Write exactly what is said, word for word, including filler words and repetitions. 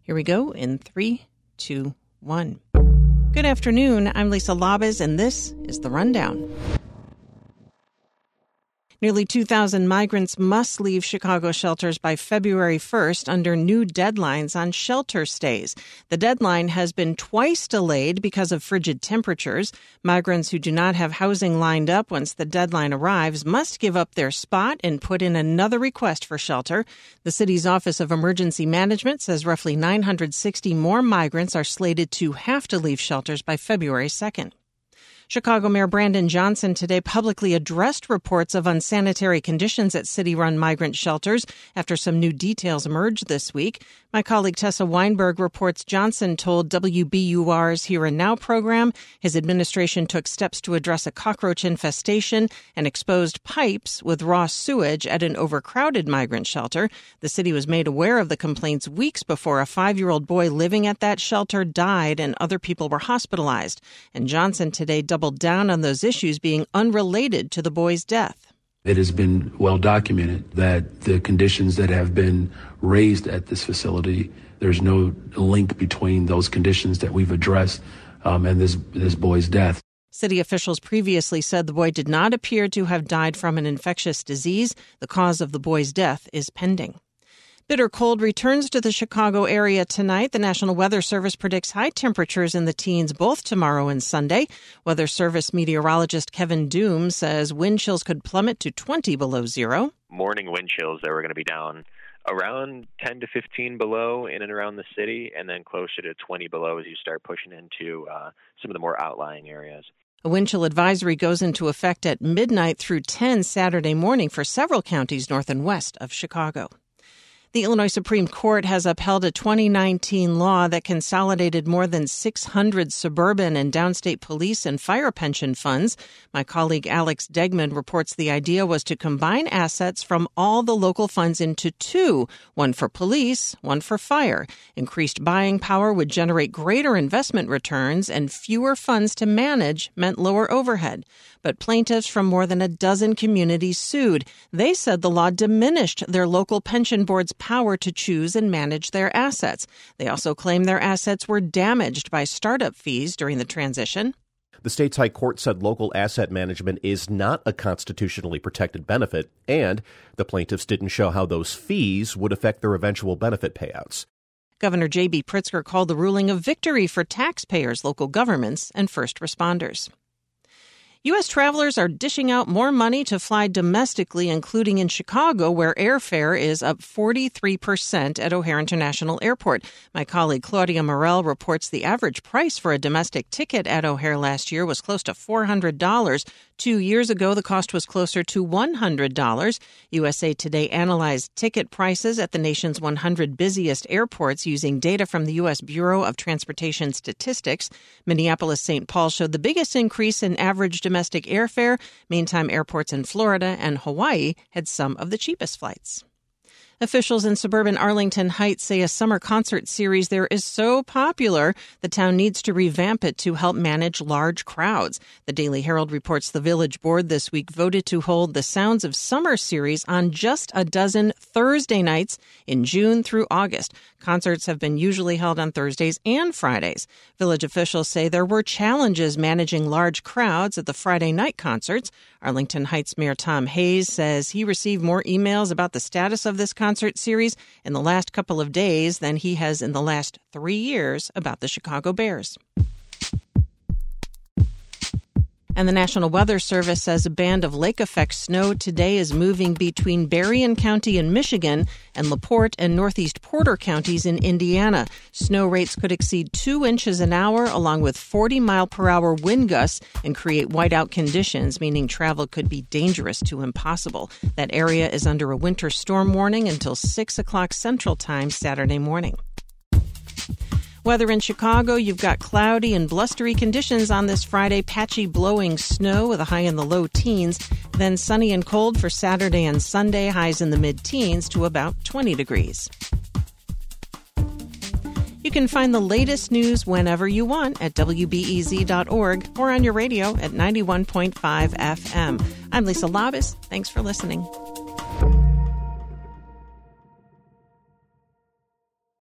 Here we go in three, two, one. Good afternoon. I'm Lisa Labez, and this is The Rundown. Nearly two thousand migrants must leave Chicago shelters by February first under new deadlines on shelter stays. The deadline has been twice delayed because of frigid temperatures. Migrants who do not have housing lined up once the deadline arrives must give up their spot and put in another request for shelter. The city's Office of Emergency Management says roughly nine hundred sixty more migrants are slated to have to leave shelters by February second. Chicago Mayor Brandon Johnson today publicly addressed reports of unsanitary conditions at city-run migrant shelters after some new details emerged this week. My colleague Tessa Weinberg reports Johnson told W B U R's Here and Now program his administration took steps to address a cockroach infestation and exposed pipes with raw sewage at an overcrowded migrant shelter. The city was made aware of the complaints weeks before a five-year-old boy living at that shelter died and other people were hospitalized. And Johnson today doubled down on those issues being unrelated to the boy's death. It has been well documented that the conditions that have been raised at this facility, there's no link between those conditions that we've addressed um, and this this boy's death. City officials previously said the boy did not appear to have died from an infectious disease. The cause of the boy's death is pending. Bitter cold returns to the Chicago area tonight. The National Weather Service predicts high temperatures in the teens both tomorrow and Sunday. Weather Service meteorologist Kevin Doom says wind chills could plummet to twenty below zero. Morning wind chills that were going to be down around ten to fifteen below in and around the city, and then closer to twenty below as you start pushing into uh, some of the more outlying areas. A wind chill advisory goes into effect at midnight through ten Saturday morning for several counties north and west of Chicago. The Illinois Supreme Court has upheld a twenty nineteen law that consolidated more than six hundred suburban and downstate police and fire pension funds. My colleague Alex Degman reports the idea was to combine assets from all the local funds into two, one for police, one for fire. Increased buying power would generate greater investment returns, and fewer funds to manage meant lower overhead. But plaintiffs from more than a dozen communities sued. They said the law diminished their local pension board's power to choose and manage their assets. They also claim their assets were damaged by startup fees during the transition. The state's high court said local asset management is not a constitutionally protected benefit, and the plaintiffs didn't show how those fees would affect their eventual benefit payouts. Governor J B Pritzker called the ruling a victory for taxpayers, local governments, and first responders. U S travelers are dishing out more money to fly domestically, including in Chicago, where airfare is up forty-three percent at O'Hare International Airport. My colleague Claudia Morell reports the average price for a domestic ticket at O'Hare last year was close to four hundred dollars. Two years ago, the cost was closer to one hundred dollars. U S A Today analyzed ticket prices at the nation's one hundred busiest airports using data from the U S Bureau of Transportation Statistics. Minneapolis-Saint Paul showed the biggest increase in average domestic airfare. Meantime, airports in Florida and Hawaii had some of the cheapest flights. Officials in suburban Arlington Heights say a summer concert series there is so popular, the town needs to revamp it to help manage large crowds. The Daily Herald reports the village board this week voted to hold the Sounds of Summer series on just a dozen Thursday nights in June through August. Concerts have been usually held on Thursdays and Fridays. Village officials say there were challenges managing large crowds at the Friday night concerts. Arlington Heights Mayor Tom Hayes says he received more emails about the status of this concert series in the last couple of days than he has in the last three years about the Chicago Bears. And the National Weather Service says a band of lake-effect snow today is moving between Berrien County in Michigan and LaPorte and northeast Porter counties in Indiana. Snow rates could exceed two inches an hour along with forty mile per hour wind gusts and create whiteout conditions, meaning travel could be dangerous to impossible. That area is under a winter storm warning until six o'clock Central Time Saturday morning. Weather in Chicago, you've got cloudy and blustery conditions on this Friday, patchy blowing snow with a high in the low teens, then sunny and cold for Saturday and Sunday, highs in the mid-teens to about twenty degrees. You can find the latest news whenever you want at W B E Z dot org or on your radio at ninety-one point five F M. I'm Lisa Labez. Thanks for listening.